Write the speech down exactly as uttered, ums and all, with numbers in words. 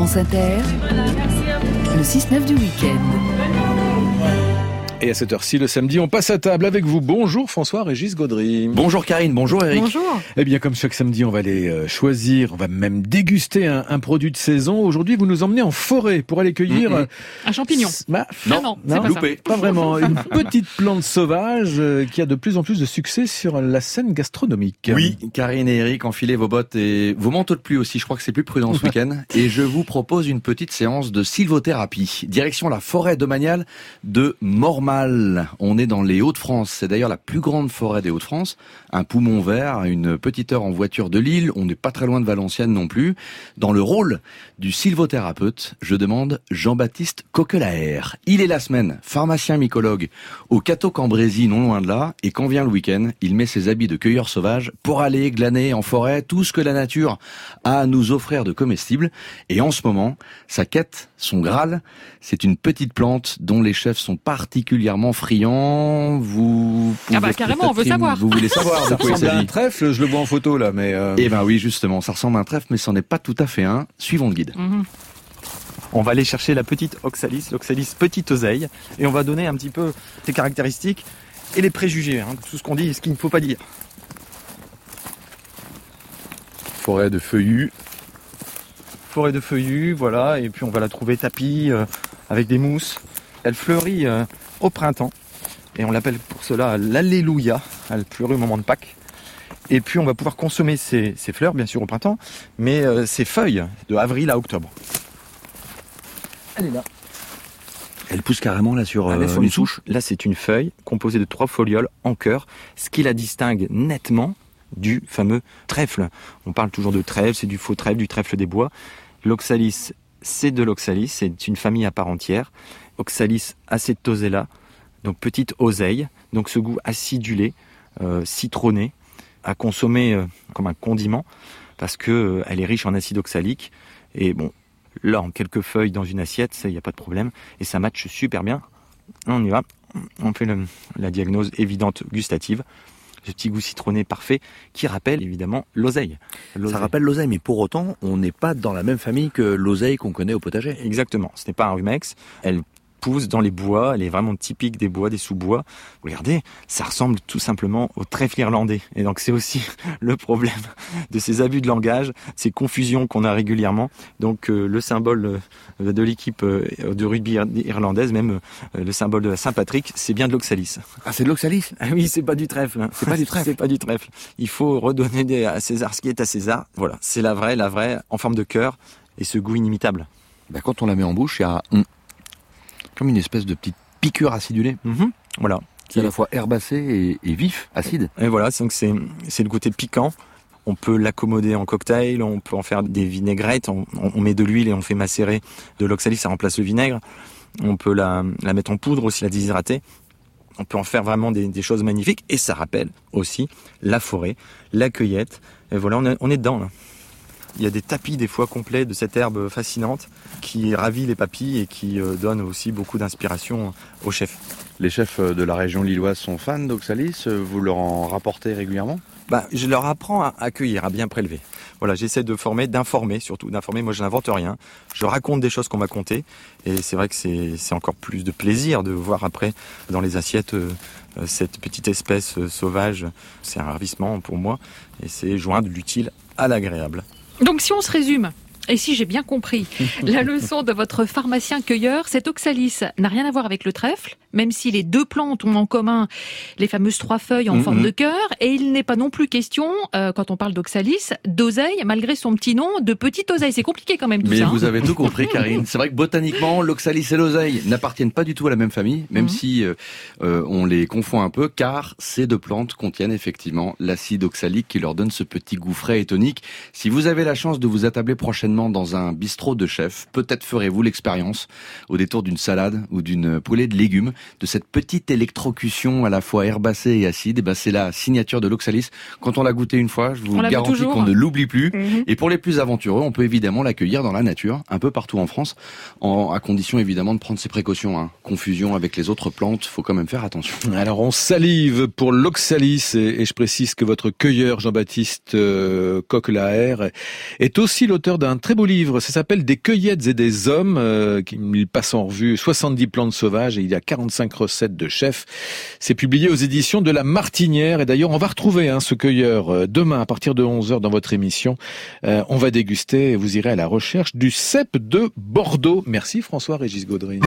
France Inter, le six neuf du week-end. Et à cette heure-ci, le samedi, on passe à table avec vous. Bonjour François-Régis Gaudry. Bonjour Karine, bonjour Eric. Bonjour. Eh bien, comme chaque samedi, on va aller choisir, on va même déguster un, un produit de saison. Aujourd'hui, vous nous emmenez en forêt pour aller cueillir... Mmh. Un champignon. Bah, non, non, c'est pas loupé. Pas vraiment. Une petite plante sauvage qui a de plus en plus de succès sur la scène gastronomique. Oui, Karine et Eric, enfilez vos bottes et vos manteaux de pluie aussi. Je crois que c'est plus prudent ce week-end. Et je vous propose une petite séance de sylvothérapie. Direction la forêt domaniale de Mormal. On est dans les Hauts-de-France. C'est d'ailleurs la plus grande forêt des Hauts-de-France. Un poumon vert, une petite heure en voiture de Lille. On n'est pas très loin de Valenciennes non plus. Dans le rôle du sylvothérapeute, je demande Jean-Baptiste Coquelaer. Il est la semaine pharmacien mycologue au Cateau-Cambrésis, non loin de là. Et quand vient le week-end, il met ses habits de cueilleur sauvage pour aller glaner en forêt tout ce que la nature a à nous offrir de comestibles. Et en ce moment, sa quête, son Graal, c'est une petite plante dont les chefs sont particulièrement friands. Vous pouvez ah bah carrément, on veut savoir. Vous voulez savoir de Ça quoi il ressemble à un s'agit? trèfle, je le vois en photo là, mais... Euh... Eh ben oui, justement, ça ressemble à un trèfle, mais ce n'est pas tout à fait un. Suivons le guide. Mmh. On va aller chercher la petite oxalis, l'oxalis petite oseille, et on va donner un petit peu ses caractéristiques et les préjugés, hein, tout ce qu'on dit et ce qu'il ne faut pas dire. Forêt de feuillus. Forêt de feuillus, voilà, et puis on va la trouver tapie euh, avec des mousses. Elle fleurit euh, au printemps, et on l'appelle pour cela l'alléluia. Elle fleurit au moment de Pâques. Et puis on va pouvoir consommer ses, ses fleurs, bien sûr, au printemps, mais euh, ses feuilles de avril à octobre. Elle est là. Elle pousse carrément là sur, Ah, là, euh, sur une une souche. souche. Là, c'est une feuille composée de trois folioles en cœur, ce qui la distingue nettement du fameux trèfle. On parle toujours de trèfle, c'est du faux trèfle, du trèfle des bois. L'oxalis, c'est de l'oxalis, c'est une famille à part entière. Oxalis acetosella, donc petite oseille, donc ce goût acidulé, euh, citronné, à consommer euh, comme un condiment, parce que euh, elle est riche en acide oxalique. Et bon, là, en quelques feuilles dans une assiette, il n'y a pas de problème. Et ça matche super bien. On y va. On fait le, la diagnose évidente gustative. Ce petit goût citronné parfait qui rappelle évidemment l'oseille. L'oseille. Ça rappelle l'oseille, mais pour autant, on n'est pas dans la même famille que l'oseille qu'on connaît au potager. Exactement. Ce n'est pas un rumex. Elle pousse dans les bois. Elle est vraiment typique des bois, des sous-bois. Regardez, ça ressemble tout simplement au trèfle irlandais. Et donc c'est aussi le problème de ces abus de langage, ces confusions qu'on a régulièrement. Donc euh, le symbole euh, de l'équipe euh, de rugby irlandaise, même euh, le symbole de la Saint-Patrick, c'est bien de l'oxalis. Ah, c'est de l'oxalis? Ah oui, c'est pas du trèfle. Hein. C'est pas du trèfle. C'est pas du trèfle. Il faut redonner des, à César ce qui est à César. Voilà, c'est la vraie, la vraie, en forme de cœur et ce goût inimitable. Ben, quand on la met en bouche, il y a hum, comme une espèce de petite piqûre acidulée. Mm-hmm. Voilà. C'est à la fois herbacé et, et vif, acide. Et voilà, donc c'est, c'est le côté piquant. On peut l'accommoder en cocktail, on peut en faire des vinaigrettes, on, on met de l'huile et on fait macérer de l'oxalis, ça remplace le vinaigre. On peut la, la mettre en poudre aussi, la déshydrater. On peut en faire vraiment des, des choses magnifiques. Et ça rappelle aussi la forêt, la cueillette. Et voilà, on est, on est dedans là. Il y a des tapis des fois complets de cette herbe fascinante qui ravit les papilles et qui euh, donne aussi beaucoup d'inspiration aux chefs. Les chefs de la région lilloise sont fans d'oxalis. Vous leur en rapportez régulièrement? Bah, je leur apprends à accueillir, à bien prélever. Voilà, j'essaie de former, d'informer surtout, d'informer. Moi, je n'invente rien. Je raconte des choses qu'on m'a contées. Et c'est vrai que c'est, c'est encore plus de plaisir de voir après dans les assiettes euh, cette petite espèce euh, sauvage. C'est un ravissement pour moi. Et c'est joindre l'utile à l'agréable. Donc si on se résume, et si j'ai bien compris, la leçon de votre pharmacien-cueilleur, cet oxalis n'a rien à voir avec le trèfle, même si les deux plantes ont en commun les fameuses trois feuilles en mmh, forme mmh. de cœur, et il n'est pas non plus question, euh, quand on parle d'oxalis, d'oseille, malgré son petit nom, de petite oseille. C'est compliqué quand même tout Mais ça. Mais vous hein. avez tout compris, Karine. C'est vrai que botaniquement, l'oxalis et l'oseille n'appartiennent pas du tout à la même famille, même mmh. si euh, euh, on les confond un peu, car ces deux plantes contiennent effectivement l'acide oxalique qui leur donne ce petit goût frais et tonique. Si vous avez la chance de vous attabler prochainement dans un bistrot de chef, peut-être ferez-vous l'expérience au détour d'une salade ou d'une poêlée de légumes de cette petite électrocution à la fois herbacée et acide. Et ben c'est la signature de l'Oxalis. Quand on l'a goûté une fois, je vous garantis qu'on ne l'oublie plus. Mmh. Et pour les plus aventureux, on peut évidemment l'accueillir dans la nature, un peu partout en France, en, à condition évidemment de prendre ses précautions. Hein. Confusion avec les autres plantes, faut quand même faire attention. Alors on salive pour l'Oxalis et, et je précise que votre cueilleur Jean-Baptiste euh, Coquelaert est aussi l'auteur d'un très beau livre. Ça s'appelle Des cueillettes et des hommes. Euh, il passe en revue soixante-dix plantes sauvages et il y a quarante-cinq recettes de chefs. C'est publié aux éditions de La Martinière. Et d'ailleurs, on va retrouver hein, ce cueilleur euh, demain à partir de onze heures dans votre émission. Euh, on va déguster et vous irez à la recherche du cep de Bordeaux. Merci François-Régis Gaudry.